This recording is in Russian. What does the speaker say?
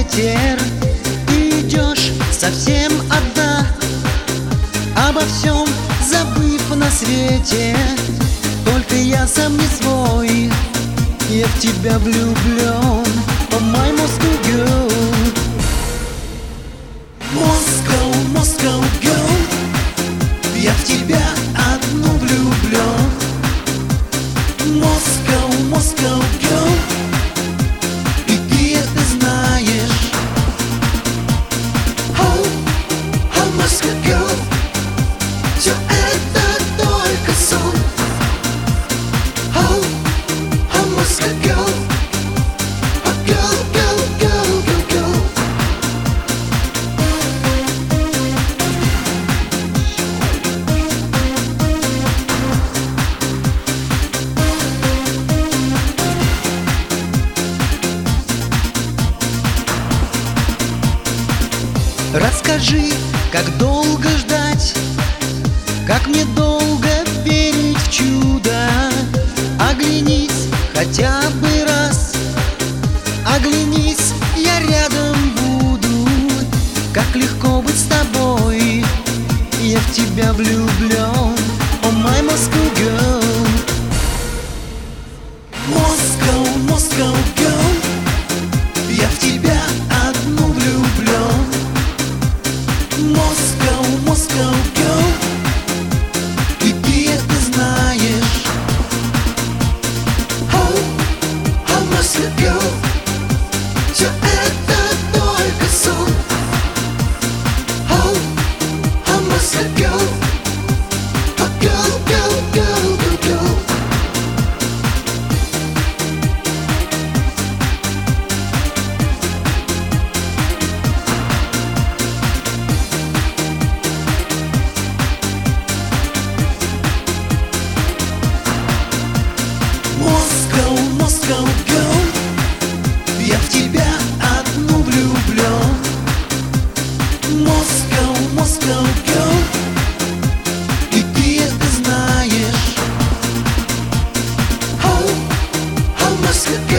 ветер. Ты идешь совсем одна, обо всем забыв на свете. Только я сам не свой, я в тебя влюблен. Oh my Moscow girl, Moscow, Moscow girl, я в тебя одну влюблен. Moscow, Moscow girl, и ты это знаешь. Oh, oh Moscow girl, все это только сон. Oh, oh Moscow girl, oh girl, girl, girl, girl, girl. Расскажи, как долго ждать, как мне долго верить в чудо. Оглянись хотя бы раз, оглянись, я рядом буду. Как легко быть с тобой, я в тебя влюблен. Oh my Moscow girl, Moscow, Moscow girl, я в тебя одну влюблен. Moscow, Moscow girl, и ты это знаешь. Oh, oh Moscow girl, все это только сон. Oh, oh Moscow girl, oh girl, girl, girl, girl, girl. Moscow, Moscow girl, я в тебя одну влюблен. Moscow, Moscow girl, и ты это знаешь. Oh, oh Moscow girl.